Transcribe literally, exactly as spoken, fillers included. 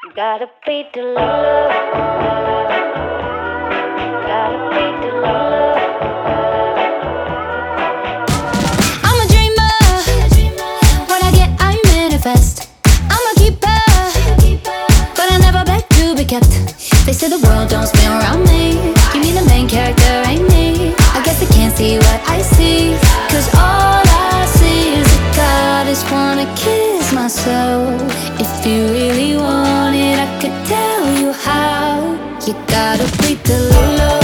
Gotta pay to love, gotta pay to love. I'm a dreamer, what I get I manifest. I'm a keeper, but I never beg to be kept. They say the world don't spin around me. You mean the main character ain't me? I guess they can't see what I see, cause all I see is a goddess wanna kiss my soul. If you really want it, I could tell you how. You gotta breathe the low.